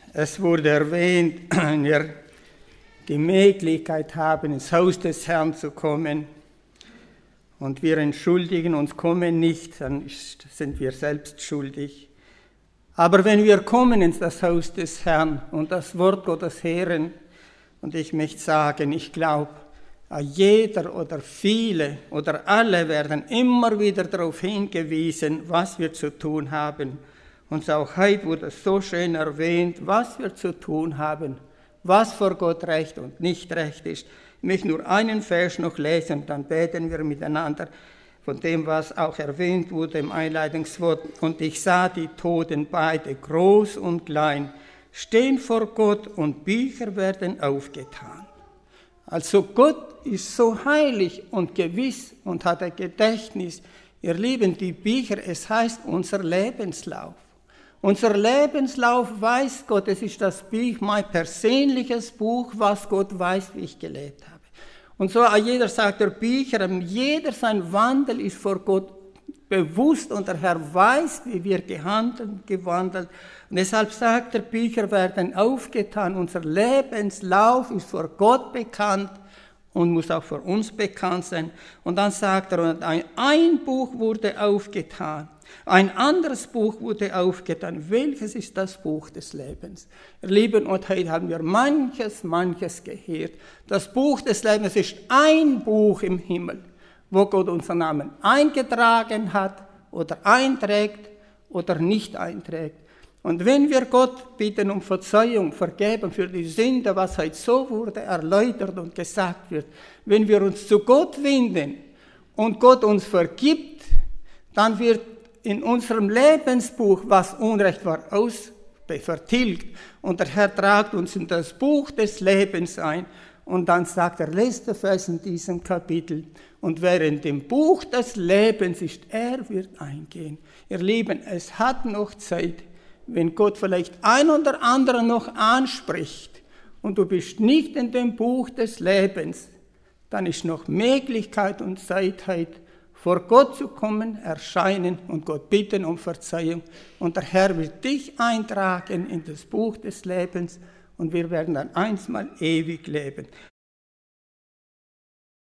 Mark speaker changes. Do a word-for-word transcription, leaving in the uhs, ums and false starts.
Speaker 1: Es wurde erwähnt, wenn wir die Möglichkeit haben, ins Haus des Herrn zu kommen und wir entschuldigen uns, kommen nicht, dann ist, sind wir selbst schuldig. Aber wenn wir kommen ins das Haus des Herrn und das Wort Gottes hören, und ich möchte sagen, ich glaube, jeder oder viele oder alle werden immer wieder darauf hingewiesen, was wir zu tun haben. Und auch heute wurde so schön erwähnt, was wir zu tun haben, was vor Gott recht und nicht recht ist. Ich möchte nur einen Vers noch lesen, dann beten wir miteinander von dem, was auch erwähnt wurde im Einleitungswort. Und ich sah die Toten beide, groß und klein, stehen vor Gott und Bücher werden aufgetan. Also Gott ist so heilig und gewiss und hat ein Gedächtnis. Ihr Lieben, die Bücher, es heißt unser Lebenslauf. Unser Lebenslauf weiß Gott, es ist das Buch, mein persönliches Buch, was Gott weiß, wie ich gelebt habe. Und so jeder sagt der Bücher, jeder sein Wandel ist vor Gott bewusst und der Herr weiß, wie wir gehandelt, gewandelt. Und deshalb sagt er, Bücher werden aufgetan, unser Lebenslauf ist vor Gott bekannt und muss auch für uns bekannt sein. Und dann sagt er, ein, ein Buch wurde aufgetan, ein anderes Buch wurde aufgetan. Welches ist das Buch des Lebens? Ihr Lieben, und heute haben wir manches, manches gehört. Das Buch des Lebens ist ein Buch im Himmel, wo Gott unseren Namen eingetragen hat oder einträgt oder nicht einträgt. Und wenn wir Gott bitten um Verzeihung, Vergebung für die Sünde, was heute so wurde, erläutert und gesagt wird, wenn wir uns zu Gott wenden und Gott uns vergibt, dann wird in unserem Lebensbuch, was Unrecht war, aus vertilgt. Und der Herr tragt uns in das Buch des Lebens ein. Und dann sagt der letzte Vers in diesem Kapitel, und wer in dem Buch des Lebens ist, er wird eingehen. Ihr Lieben, es hat noch Zeit, wenn Gott vielleicht ein oder andere noch anspricht und du bist nicht in dem Buch des Lebens, dann ist noch Möglichkeit und Zeit, vor Gott zu kommen, erscheinen und Gott bitten um Verzeihung. Und der Herr wird dich eintragen in das Buch des Lebens und wir werden dann einstmal ewig leben.